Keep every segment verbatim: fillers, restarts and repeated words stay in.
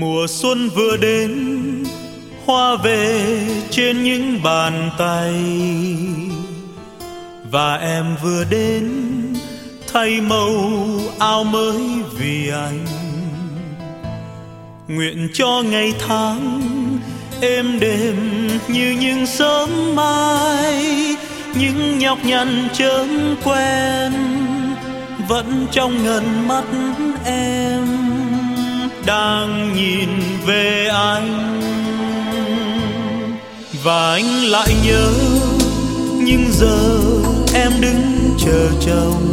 Mùa xuân vừa đến, hoa về trên những bàn tay, và em vừa đến thay màu áo mới vì anh. Nguyện cho ngày tháng êm đềm như những sớm mai, những nhọc nhằn chớm quen vẫn trong ngần mắt em đang nhìn về anh. Và anh lại nhớ những giờ em đứng chờ chồng,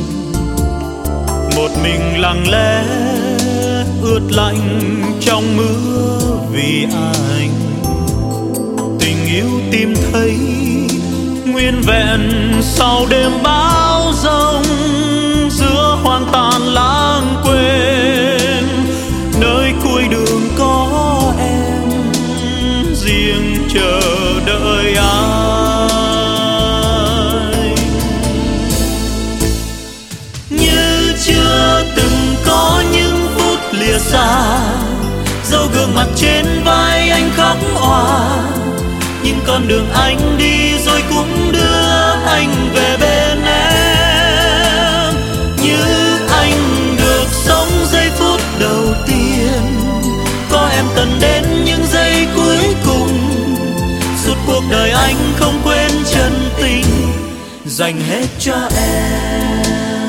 một mình lặng lẽ ướt lạnh trong mưa vì anh. Tình yêu tìm thấy nguyên vẹn sau đêm bão giông, giữa hoang tàn lãng quên nơi cuối đường có em riêng chờ đợi anh. Như chưa từng có những phút lìa xa, dấu gương mặt trên vai anh khóc òa, nhưng con đường anh đi rồi cũng đưa anh về bên em. Như anh được sống giây phút đầu tiên, có em tận đến những giây cuối cùng. Suốt cuộc đời anh không quên chân tình dành hết cho em.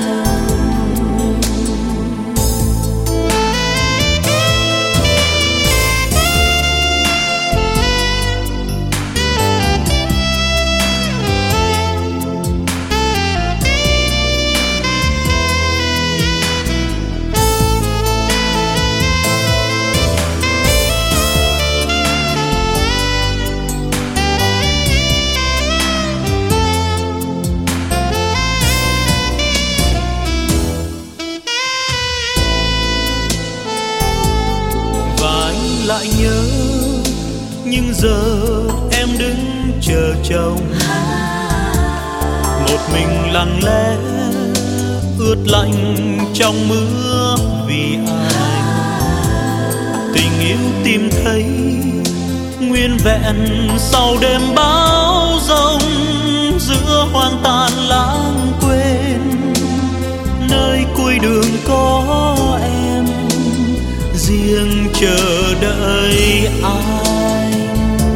Lại nhớ những giờ em đứng chờ chồng, một mình lặng lẽ ướt lạnh trong mưa vì anh. Tình yêu tìm thấy nguyên vẹn sau đêm bão giông, giữa hoang tàn lãng quên nơi cuối đường có em riêng chờ đợi anh.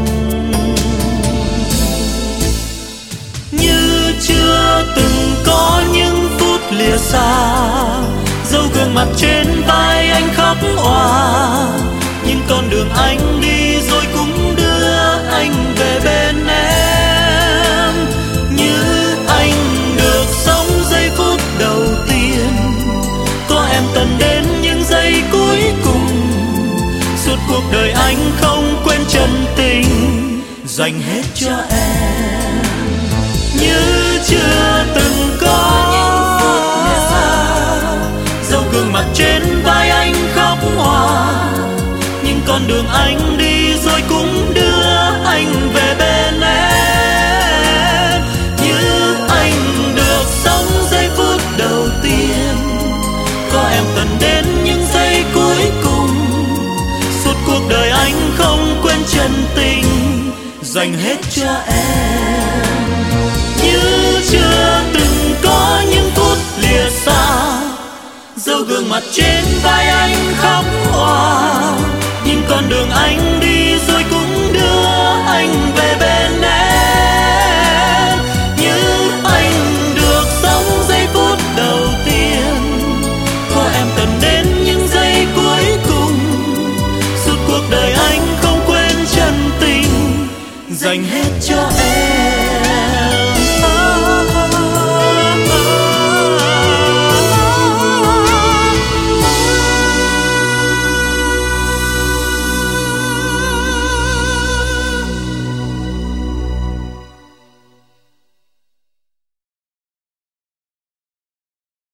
Như chưa từng có những phút lìa xa, dấu gương mặt trên vai anh khóc òa, nhưng con đường anh đi rồi cũng đưa anh về bên em. Như anh được sống giây phút đầu tiên, có em tận đến những giây cuối cùng. Suốt cuộc đời anh không quên chân tình dành hết cho em. Như chưa từng có những phút lìa xa, dấu gương mặt trên vai anh khóc òa, nhưng con đường anh đi rồi cũng đưa anh về bên em. Như anh được sống giây phút đầu tiên, có em tận đến những giây cuối cùng. Suốt cuộc đời anh không quên chân tình dành hết cho em. Như chưa từng có những phút lìa xa, dấu gương mặt trên vai anh khóc òa, nhưng con đường anh đi